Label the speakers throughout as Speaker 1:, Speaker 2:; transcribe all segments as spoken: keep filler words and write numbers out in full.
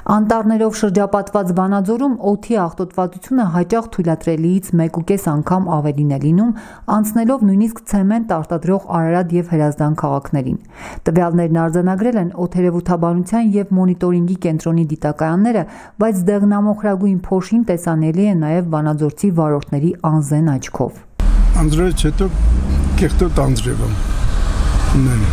Speaker 1: Անտառներով շրջապատված Վանաձորում օդի աղտոտվածությունը հաճախ թույլատրելիից մեկուկես անգամ ավելին է լինում, անցնելով նույնիսկ ցեմենտ արտադրող Արարատ և Հրազդան քաղաքներին։ Տվյալներն արձանագրել են օդերևութաբանության և մոնիտորինգի կենտրոնի դիտակայանները, բայց դեղնամոխրագույն փոշին տեսանելի է նաև վանաձորցի վարորդների անզեն աչքով։
Speaker 2: Անձրևից հետո կեղտոտ անձրև ունեն։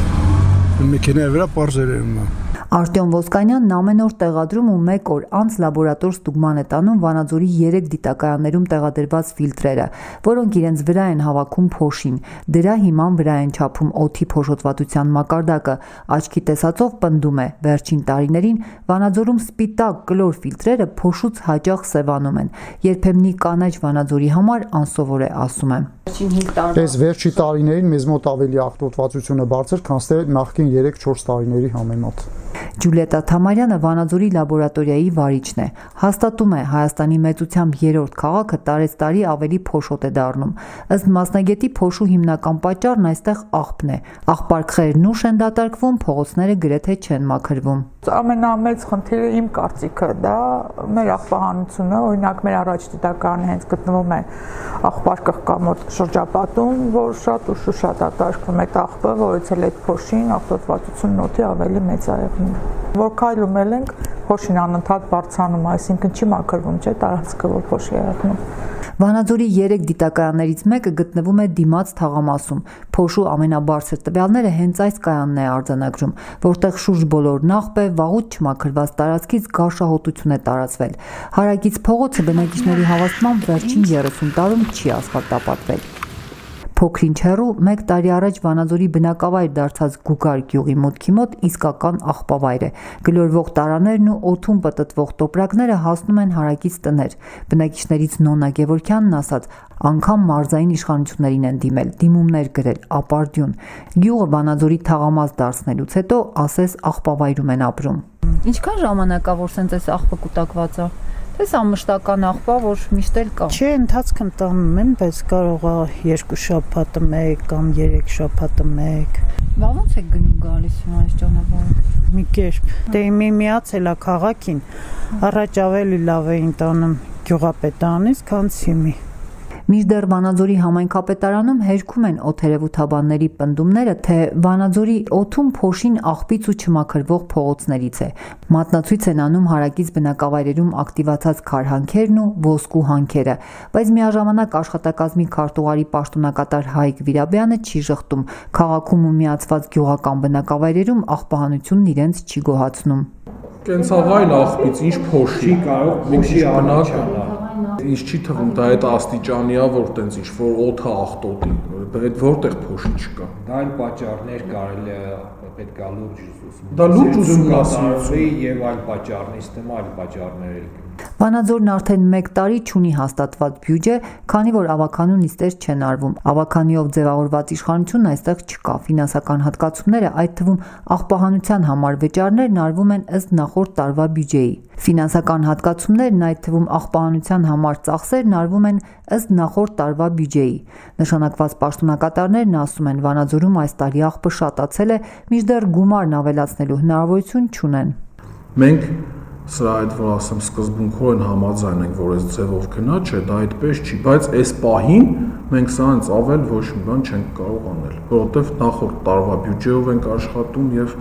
Speaker 2: Մեքենայի վրա պարզեր է ունեն։
Speaker 1: Արտյոմ Ոսկանյանն ամեն օր տեղադրում ու մեկ օր անց լաբորատոր ստուգման է տանում Վանաձորի երեք դիտակայաններում տեղադրված ֆիլտրերը, որոնք իրենց վրա են հավաքում փոշին։ Դրա հիման վրա են չափում օդի փոշոտվածության մակարդակը։ Աչքի տեսածով պնդում է, վերջին տարիներին Վանաձորում սպիտակ կլոր ֆիլտրերը փոշուց հաճախ սևանում են։ Երբեմնի կանաչ Վանաձորի համար անսովոր է, ասում է։
Speaker 3: Այս վերջի տարիներին մեզ մոտ ավելի աղտոտվածությունը բարձր, քան թե նախկին երեք-չորս տարիների համեմատ։
Speaker 1: Ջուլիետա Թամարյանը Վանաձորի լաբորատորիայի վարիչն է։ Հաստատում է, Հայաստանի մեծությամբ երրորդ քաղաքը տարեցտարի ավելի փոշոտ է դառնում։ Ըստ մասնագետի, փոշու հիմնական պատճառն այստեղ աղբն է։ Աղբարկղերն ուշ են դատարկվում, փողոցները գրեթե չեն մաքրվում։
Speaker 4: Ամենամեծ խնդիրը իմ կարծիքը դա մեր աղբահանությունը, օրինակ մեր առաջ դիտականը հենց գտնվում է աղբարկղ կամոտ շրջապատում, որ շատ ուշ ու շատ դատարկվում է աղբը, որից էլ այդ փոշին աղտոտվածությունն օդի ավելի մեծ է եղնում։ Որ քայլում ենք, փոշին անընդհատ բարձրանում, այսինքն չի մաքրվում, չէ՞, տարածքը, որ փոշի է եղնում։
Speaker 1: Վանաձորի երեք դիտակայաններից մեկը գտնվում է դիմաց թաղամասում։ Փոշու ամենաբարձր տվյալները հենց այս կայանն է արձանագրում, որտեղ շուրջ բոլորն աղբ է, վաղուց չմաքրված տարածքից գարշահոտություն է տարածվել։ Հարակից փողոցը բնակիչների հավաստմամբ վերջին երեսուն տարում չի ասֆալտապատվել։ Փոքրինչ հեռու մեկ տարի առաջ Վանաձորի բնակավայր դարձած Գուգար գյուղի մուտքի մոտ իսկական աղբավայր է։ Գլորվող տարաներն ու օդում պտտվող տոպրակները հասնում են հարակից տներ։ Բնակիչներից Նոննա Գևորգյանն ասաց, անգամ մարզային իշխանություններին են դիմել, դիմումներ գրել, ապարդյուն։ Գյուղը Վանաձորի թաղամաս դարձնելուց հետո, ասես, աղբավայրում են ապրում։ Ինչքան ժամանակ է, որ սենց այս աղբը կուտակված է։ Այս ամշտական աղբա, որ միշտ էլ կա։
Speaker 5: Չէ, ընթացքում տանում են, բայց կարող է երկու շաբաթը մեկ կամ երեք շաբաթը մեկ։
Speaker 1: Բա ո՞նց եք գնում գալիս այս ճանապարհով։
Speaker 5: Մի կերպ։ Դե մի միացել է քաղաքին, առաջ ավելի լավ էին տանում գյուղապետարանից, քան ցիմի։
Speaker 1: Մինչդեռ Վանաձորի համայնքապետարանում հերքում են օդերևութաբանների պնդումները, թե Վանաձորի օդում փոշին աղբից ու չմաքրվող փողոցներից է։ Մատնացույց են անում հարակից բնակավայրերում ակտիվացած քարհանքերն ու ոսկու հանքերը, բայց միաժամանակ աշխատակազմի քարտուղարի պաշտոնակատար Հայկ Վիրաբյանը չի ժխտում։ Քաղաքում ու միացված գյուղական բնակավայրերում աղբահանությունն իրենց չի գոհացնում։
Speaker 6: Կենցաղային աղբից ինչ փոշի կարող փոշի բնակ Ինչ չի թվում, դա այդ աստիճանիա, որ տենց ինչ որ օդը աղտոտի, այդ որտեղ փոշի չկա։
Speaker 7: Դա այլ պատճառներ կարելի է պետք է լուրջ ուսումնասիրել։
Speaker 6: Դա լուրջ ուսումնասիրել
Speaker 7: եւ այլ պատճառներից դեմ այլ պատճառներ էլ կան։
Speaker 1: Վանաձորն արդեն մեկ տարի չունի հաստատված բյուջե, քանի որ ավականու նիստեր չեն արվում։ Ավականիով ձևավորված իշխանությունն այստեղ չկա։ Ֆինանսական հատկացումները, այդ թվում աղբահանության համար վճարներն արվում են ըստ նախորդ տարվա բյուջեի։ Ֆինանսական հատկացումներն, այդ թվում աղբահանության համար ծախսերն արվում են ըստ նախորդ տարվա բյուջեի։ Նշանակված պաշտոնակատարներն ասում են, Վանաձորում այս տարի աղբը շատացել է, մինչդեռ գումարն ավելացնելու հնարավորություն չունեն։
Speaker 6: Մենք սրա այդ որ ասեմ սկզբունքորեն համաձայն ենք, որ այս ձևով գնա, չէ, դա այդպես չի, բայց այս պահին մենք սրանից ավել ոչ մի բան չենք կարող անել, որովհետև նախորդ տարվա բյուջեով ենք աշխատում եւ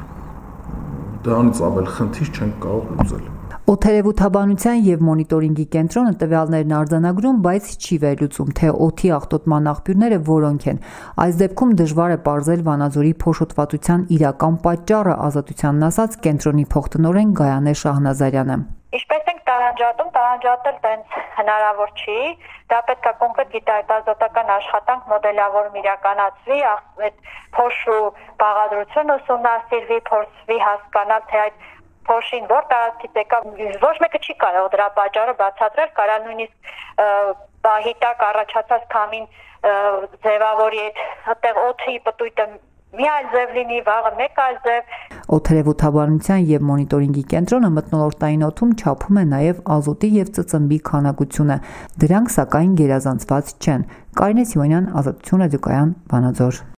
Speaker 6: դրանից ավել խնդիր չենք կարող լուծել։
Speaker 1: Օդերևութաբանության և մոնիտորինգի կենտրոնը տվյալներն արձանագրում, բայց չի վերլուծում, թե օդի աղտոտման աղբյուրները որոնք են։ Այս դեպքում դժվար է պարզել Վանաձորի փոշոտվածության իրական պատճառը, Ազատությանն ասաց կենտրոնի փոխտնօրեն Գայանե Շահնազարյանը։
Speaker 8: Ինչպես ենք տարանջատում, տարանջատել տենց հնարավոր չի, դա պետք է կոնկրետ գիտահետազոտական աշխատանք մոդելավորում իրականացվի, այդ փոշու բաղադրությունը ուսումնասիրվի, փորձվի հասկանալ, թե այդ փոշին որ տարածքից եկավ, ոչ մեկը չի կարող դրա պատճառը բացատրել, կարա նույնիսկ բահի տակ առաջացած քամին ձևավորի այդտեղ օդի պտույտը մի այլ ձև լինի, վաղը մեկ այլ ձև։
Speaker 1: Օդերևութաբանության և մոնիտորինգի կենտրոնը մթնոլորտային օդում չափում է նաև ազոտի և ծծմբի քանակությունը։ Դրանք սակայն գերազանցված չեն։ Կարինե Սիմոնյան, Ազատություն ռադիոկայան, Վանաձոր։